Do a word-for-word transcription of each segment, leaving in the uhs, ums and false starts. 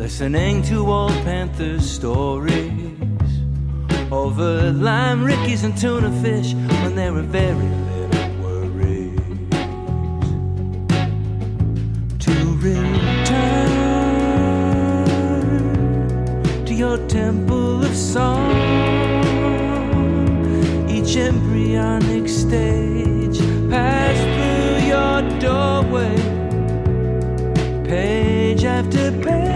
listening to old Panthers stories over lime rickeys and tuna fish when there were very little worries. To return to your temple of song, each embryonic stage passed through your doorway, page after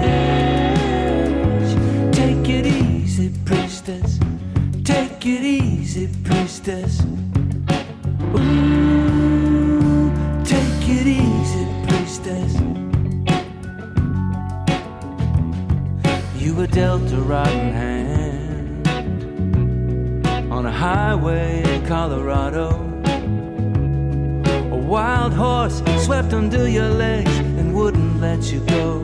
page. Take it easy, priestess. Take it easy, priestess. Ooh, take it easy, priestess. You were dealt a rotten hand on a highway in Colorado. A wild horse swept under your legs and wouldn't let you go.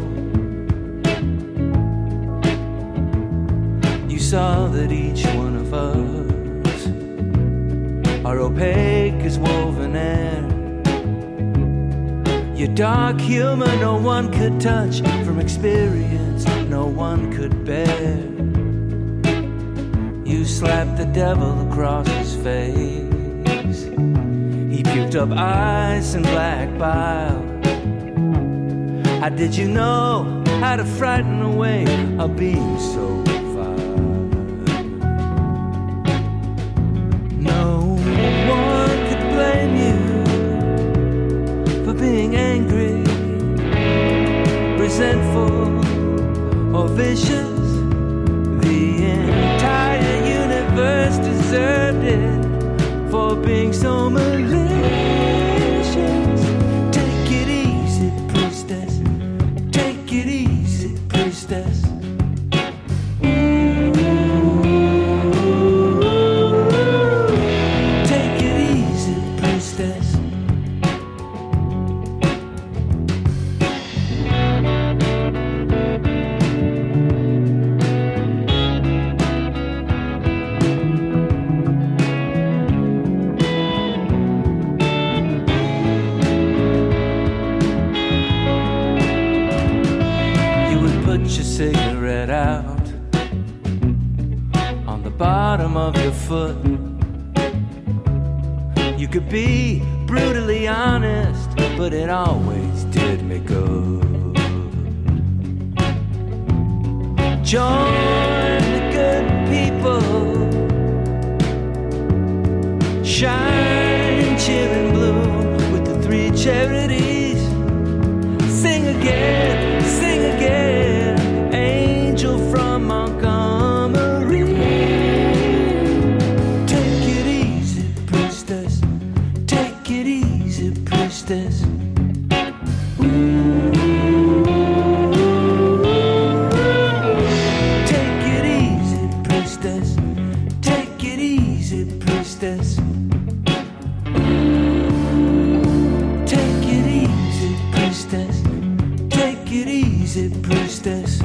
You saw that each one of us are opaque as woven air. Your dark humor no one could touch, from experience no one could bear. You slapped the devil across his face. He puked up ice and black bile. How did you know how to frighten away a being so vile? No one could blame you for being angry, resentful, or vicious. The entire universe deserved it for being so malicious. Take it easy, priestess. Take it easy, priestess. Take it easy, priestess. Cigarette out on the bottom of your foot. You could be brutally honest, but it always did me good. Join the good people, shine and cheer and bloom with the three charities. Sing again, sing again. Angel from Montgomery. Take it easy, priestess. Take it easy, priestess. Ooh. Take it easy, priestess. Take it easy, priestess. Ooh. Take it easy, priestess. Take it easy, priestess.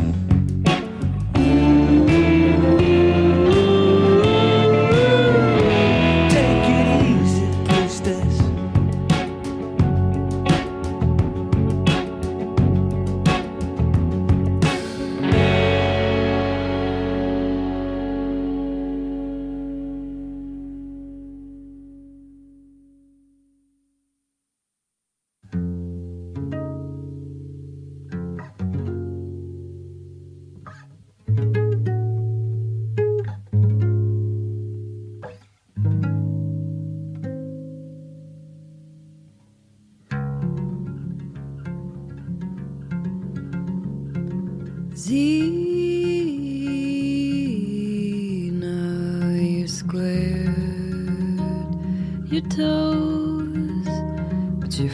Zena, you squared your toes, but your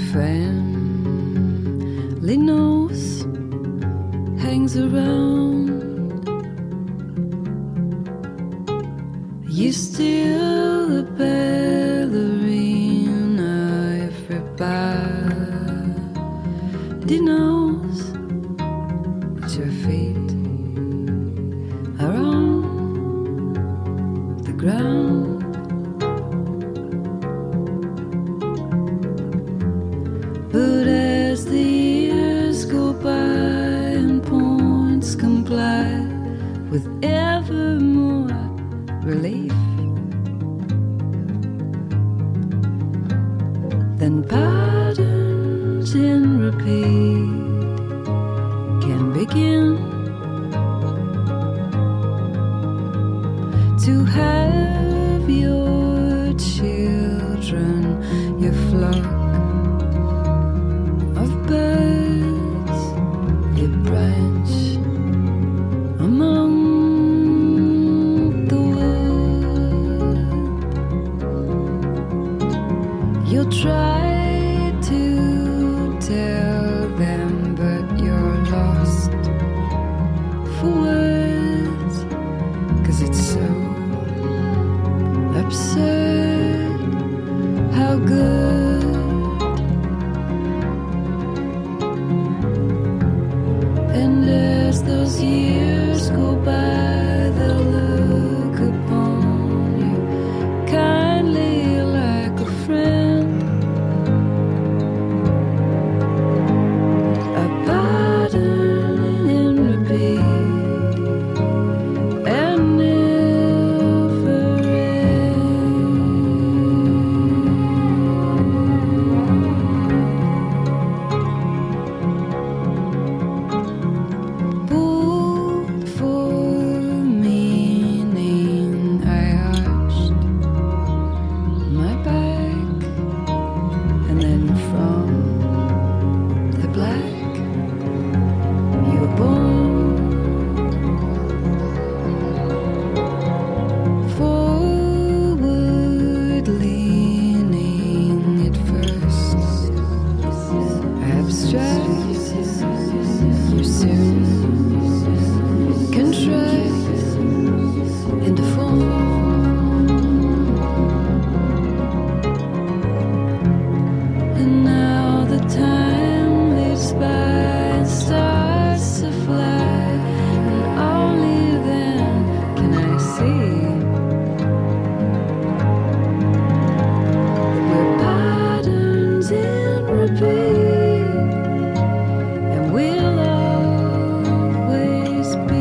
family nose hangs around. You still a ballerina, everybody knows that your feet are on the ground. But as the years go by and points come with ever more relief. Then patterns in repeat can begin to have your children, your flock of birds, your branch among the wood. You'll try to tell them, but you're lost for words, 'cause it's so absurd how good. And as those years go by, they'll look upon you kindly like a friend, a pattern in repeat and never end. Pulled for meaning, I arched my back, and then from the black you were born. Forward leaning at first, abstract, you soon contract into form. And now the time leaps by and starts to fly, and only then can I see that we're patterns in repeat, and we'll always be.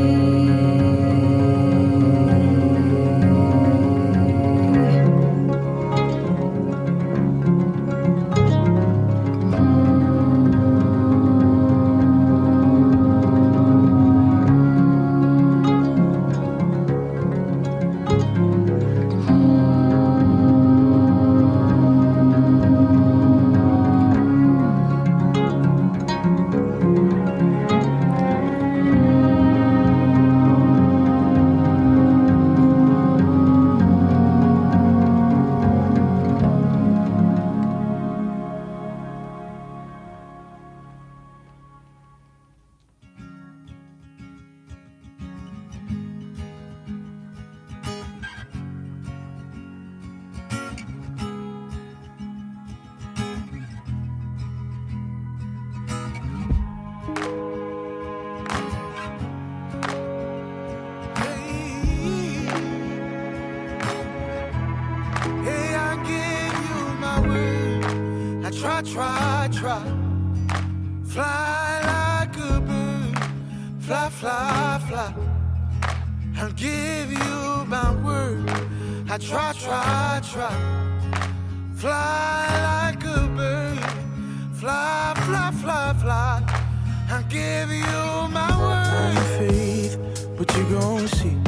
Hey, I give you my word. I try, try, try. Fly like a bird. Fly, fly, fly. I'll give you my word. I try, try, try. Fly like a bird. Fly, fly, fly, fly. I'll give you my word. Faith, but you gon' see.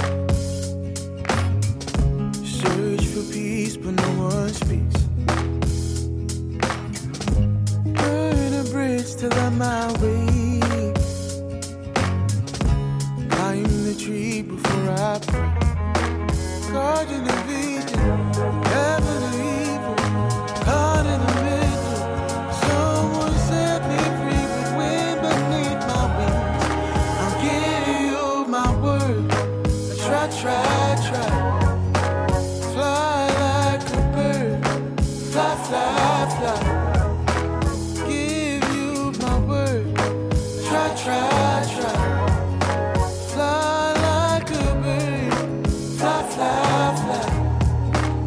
Search for peace, but no one speaks. Burn a bridge till I'm my way. Climb the tree before I pray. Caught in a vision, heaven or evil. Caught in the middle. Someone set me free with wind beneath my wings. I'll give you my word. I try, try, try. Fly like a bird. Fly, fly, fly. Give you my word. Try, try, try. Fly like a bird. Fly, fly, fly.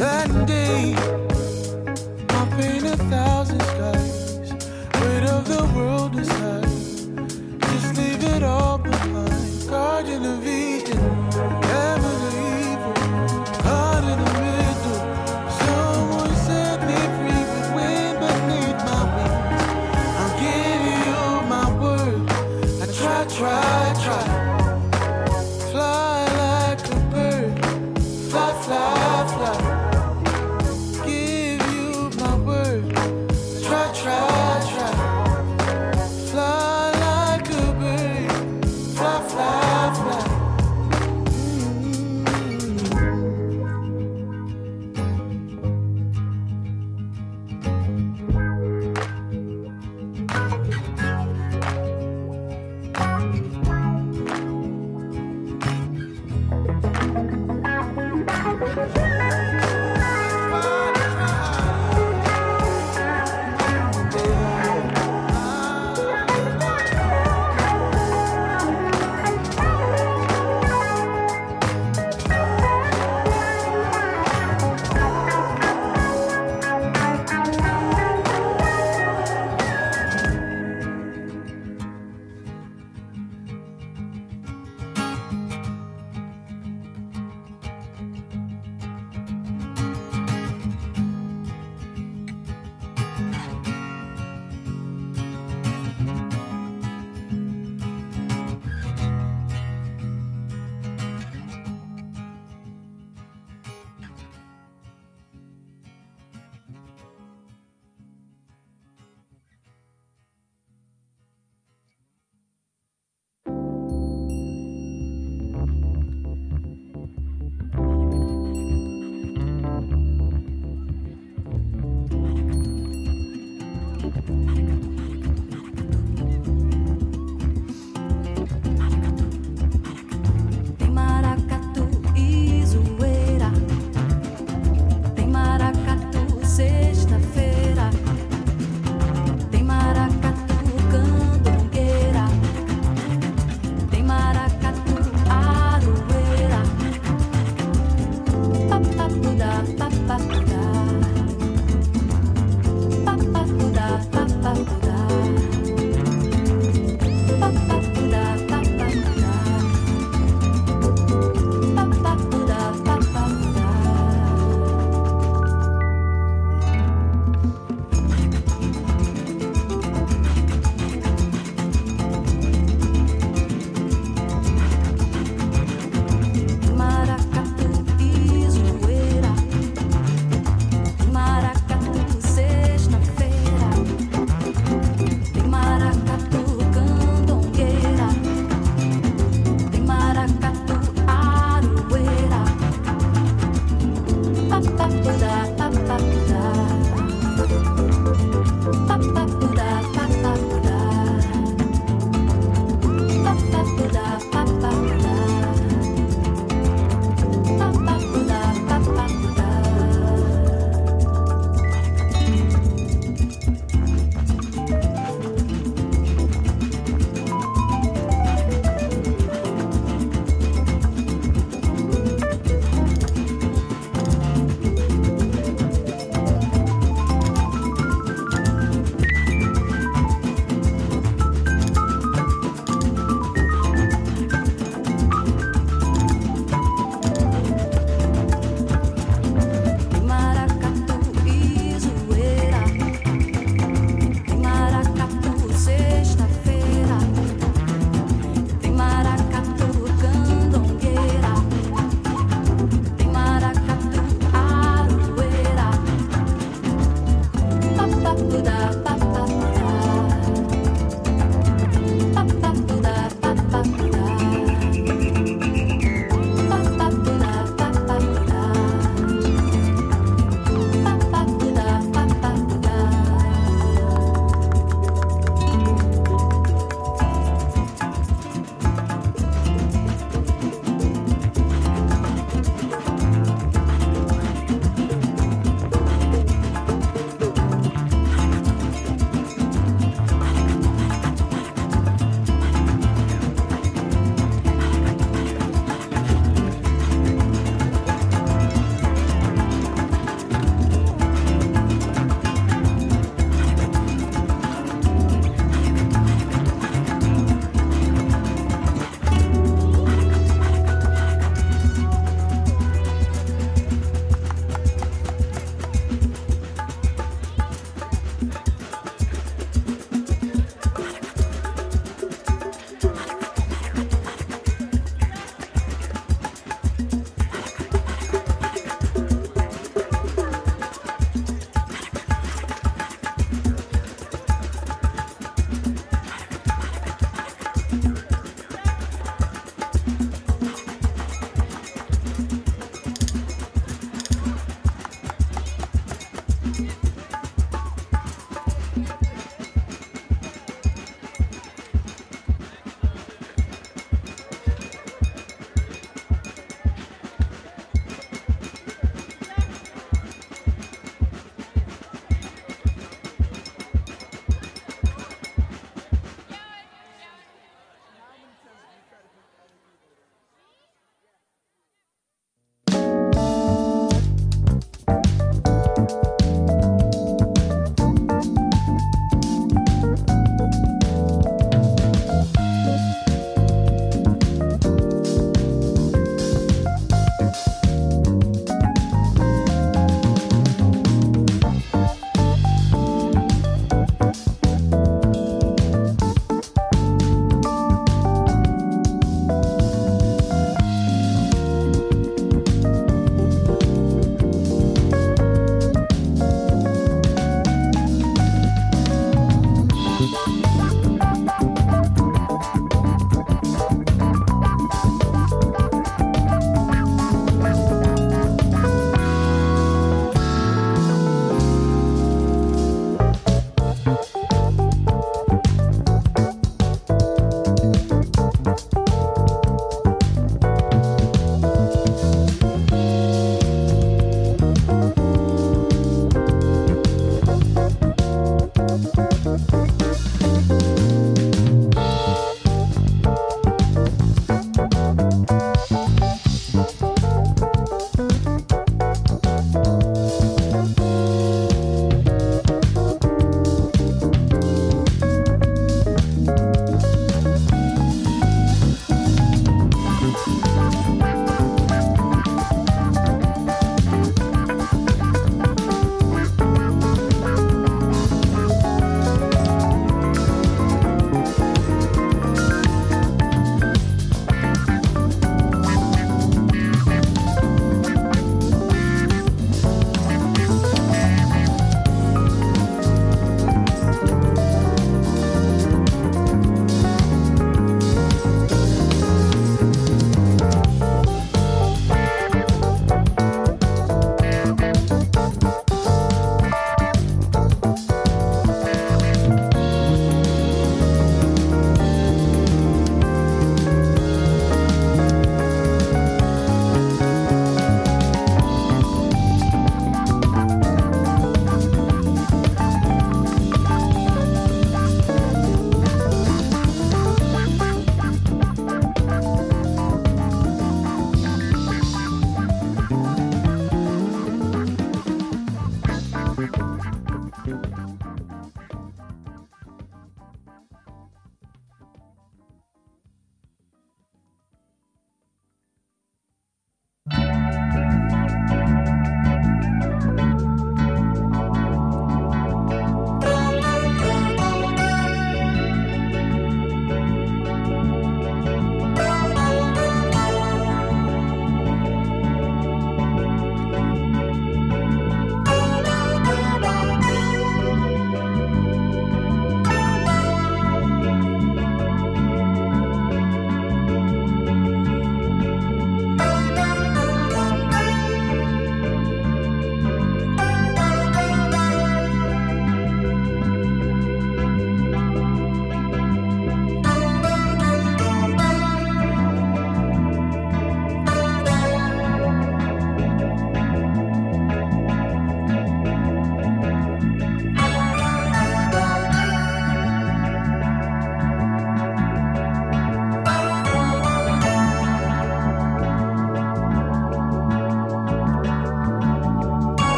Sunday, I'll paint a thousand skies. Weight of the world is high. Just leave it all behind. Guardian of Eden, heaven or evil, caught in the middle. Someone set me free with wind beneath my wings. I'll give you my word. I try, try, try. Fly like a bird. Fly, fly, fly. Give you my word. Try, try, try. Fly like a bird. Fly, fly, fly.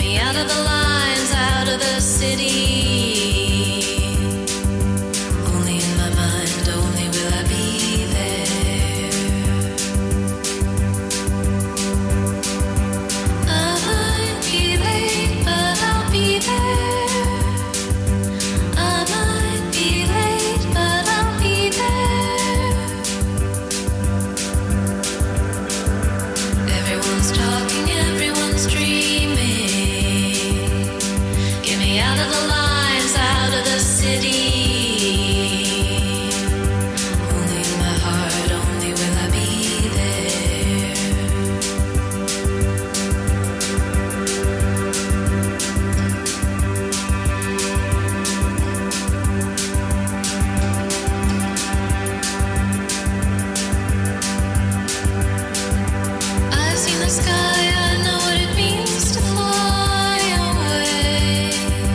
me out of the lines, out of the city. Only in my mind, only will I be there. I might be late, but I'll be there. I might be late, but I'll be there. Everyone's talking, everyone's dreaming. Get me out of the lines, out of the city. Only in my heart, only will I be there. I've seen the sky, I know what it means to fly away.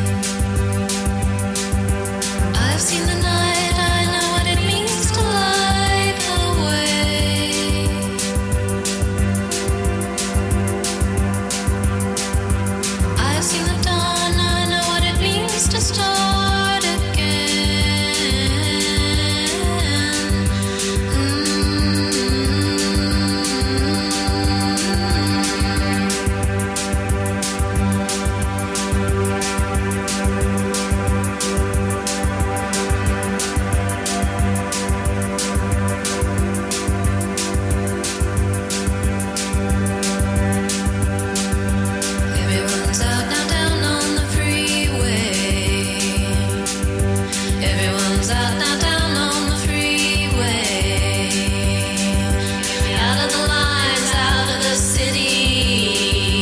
I've seen the night, I know what it means to light the way. I've seen the dawn, I know what it means to start again. Everyone's out now, down on the freeway. Everyone's out now, down on the freeway. Out of the lines, out of the city.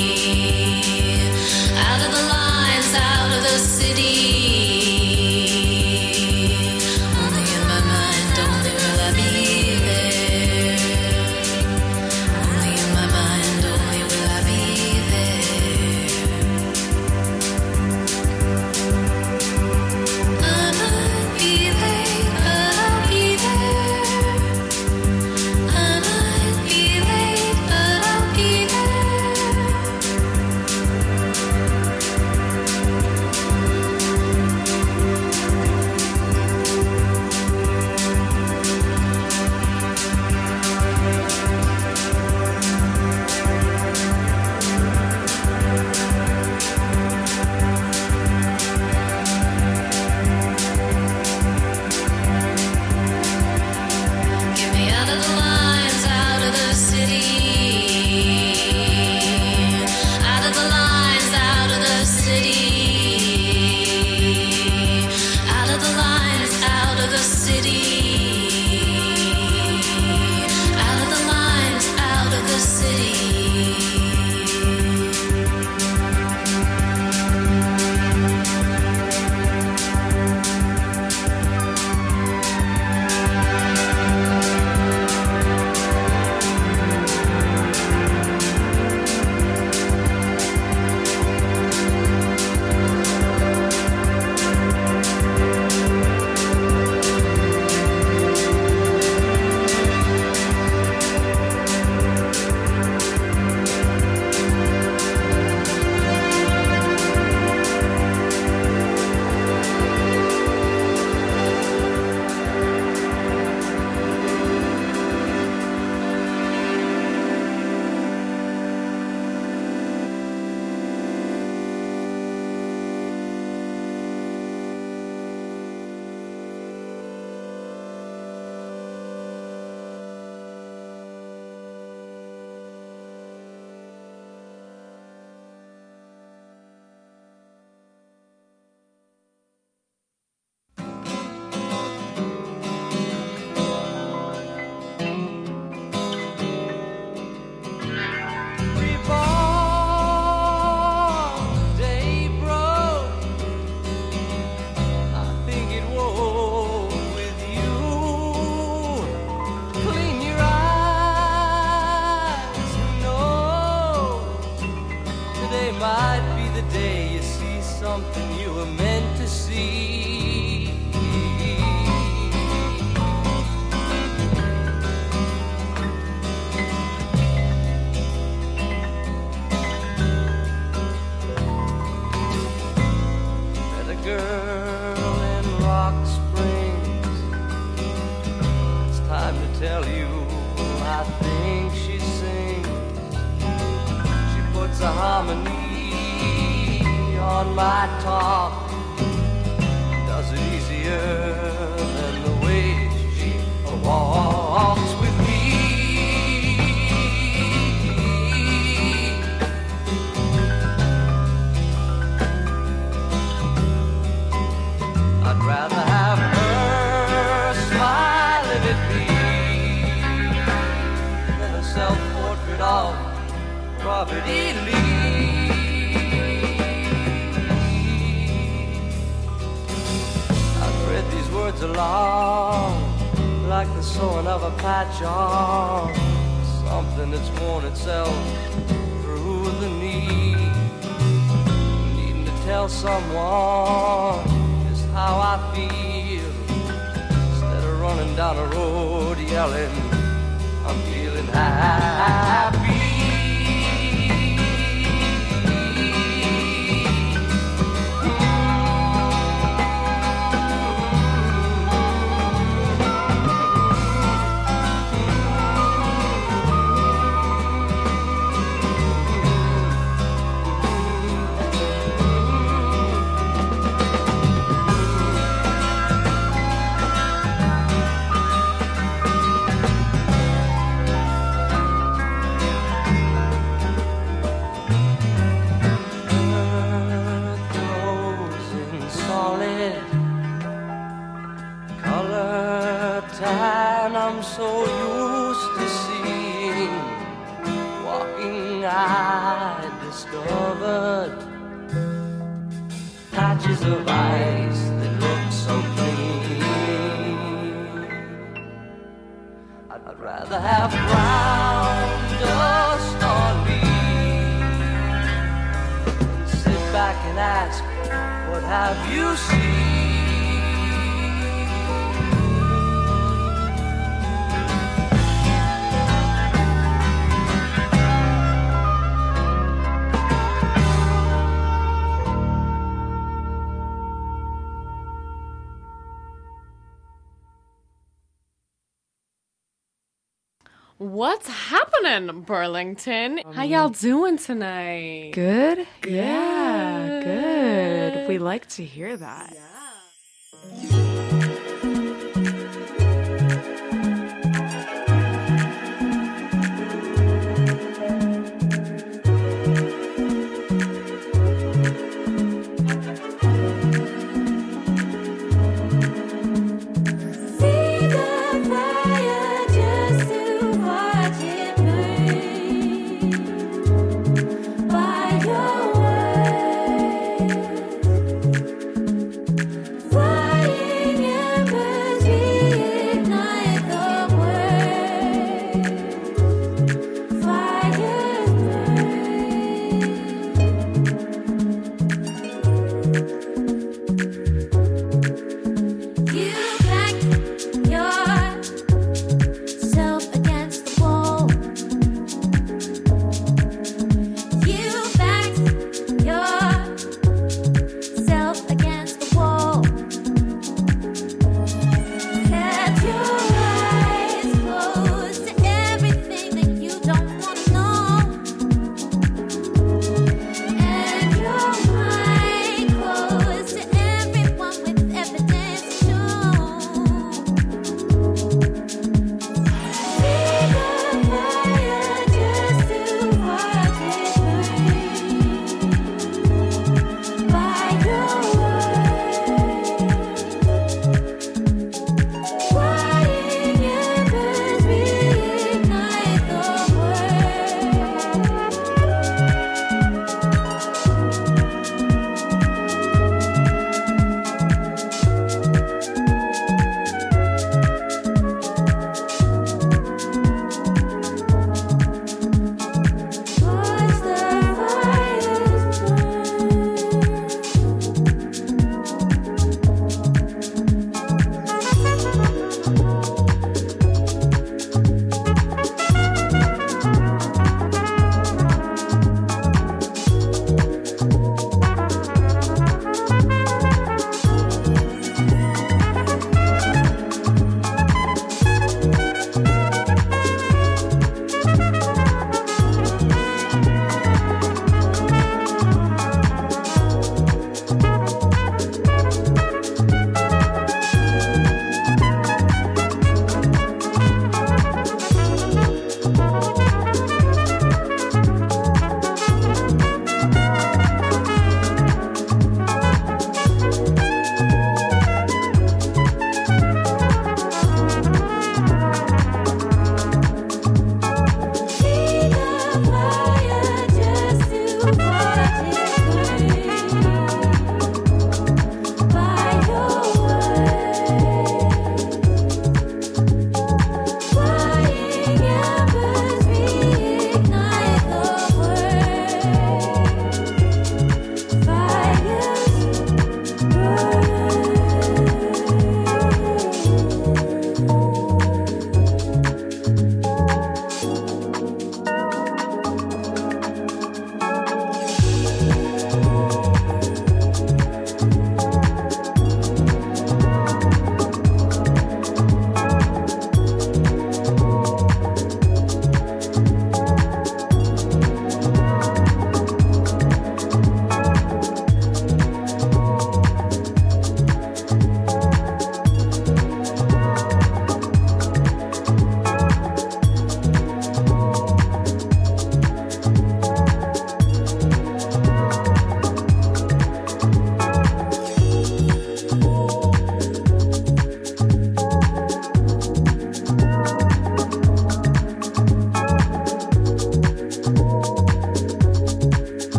Out of the lines, out of the city. Only in my mind, only will I be there. Only in my mind, only will I be there. I might be late, but I'll be there. I might be late, but I'll be there. Get me out of the lines, out of the city. Out of the lines, out of the city. Out of the lines, out of the city. Out of the lines, out of the city. a harmony on my talk. Does it easier than the way she walks with me. I'd rather have her smiling at me than a self-portrait of Robert E. Lee. I've read these words along like the sewing of a patch on something that's worn itself through the knee. Needing to tell someone just how I feel instead of running down a road yelling, I'm feeling happy. I'm so used to seeing. Walking, I discovered patches of ice that look so clean. I'd rather have brown dust on me than sit back and ask, what have you seen? What's happening, Burlington? Um, How y'all doing tonight? Good? Good. Yeah, good. We like to hear that. Yeah. By your way.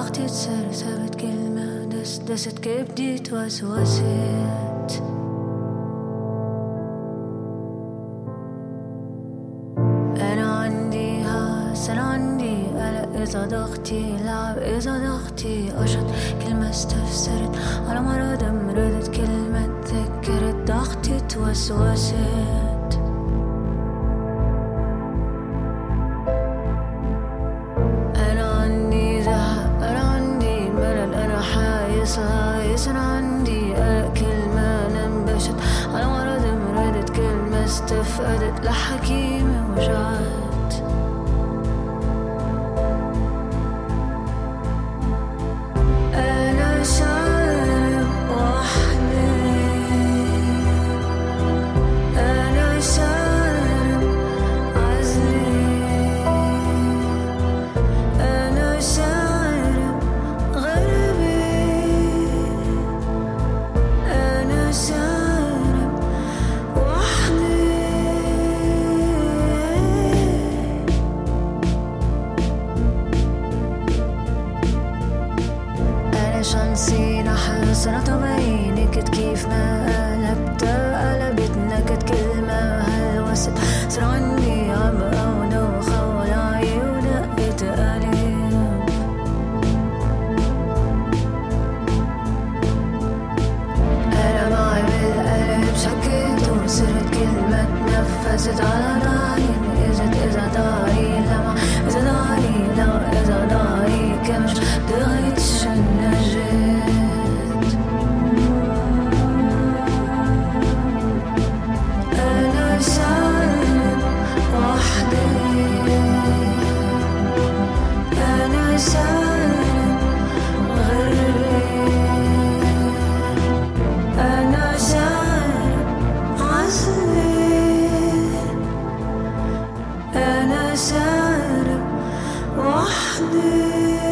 ضغطي تصير ثابت كلمة دست دست كبدي توسوست أنا عندي هاس أنا عندي قلق إذا ضغطي لعب إذا ضغطي أشط كلمة استفسرت على مرض مرضت كلمة تذكرت ضغطي توسوست أنا عندي قلق كلمة ننبشت على مرض مرضت كلمة استفقدت لحكيمة وجعت أنا شارب وحدي أنا شارب عزلي أنا شارب غربي شانسي نحس أنا طبيعي كنت كيف ما قلبت قلبت نكت كلمة هالوسط صار عندي عبقى ودوخة ولاعي ودقت قلب أنا معي بالقلب شكيت وصرت كلمة تنفست على ضهري إذا إذا ضهري لما إذا ضهري لما إذا ضهري كمش دغيتش أنا شارب وحدي أنا شارب غربي أنا شارب عزلي أنا شارب وحدي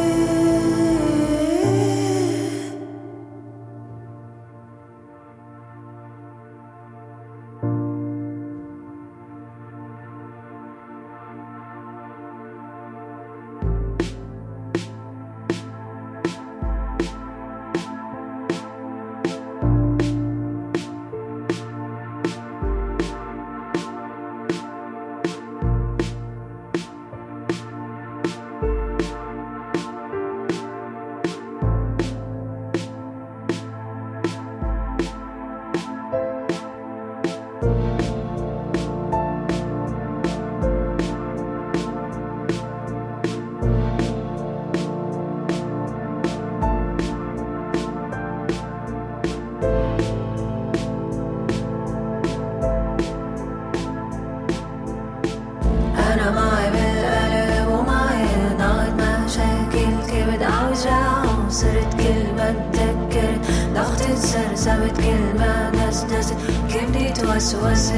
أنا معي بالقلب ومعي ضغط مشاكل كبد أوجع وصرت كلمة تذكرت ضغطي سرسبت كلمة دست دست كبدي توسوست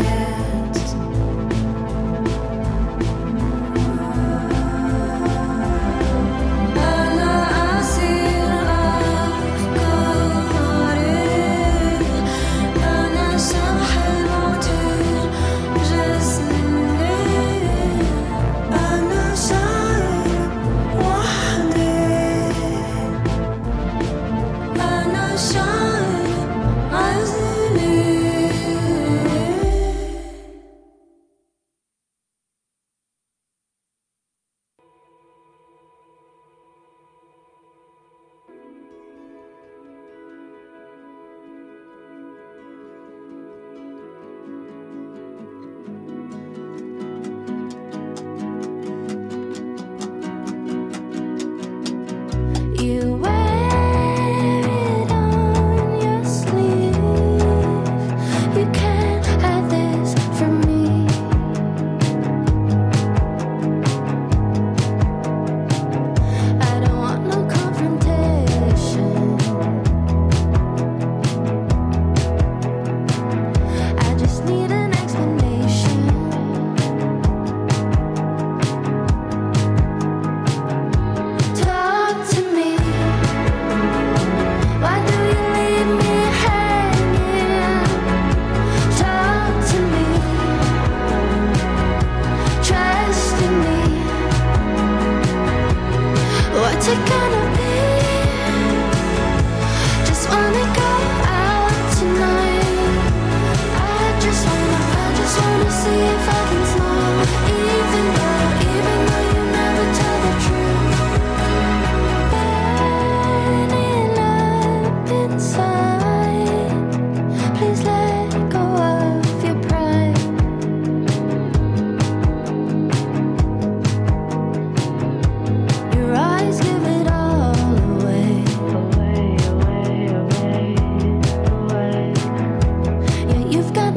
You've got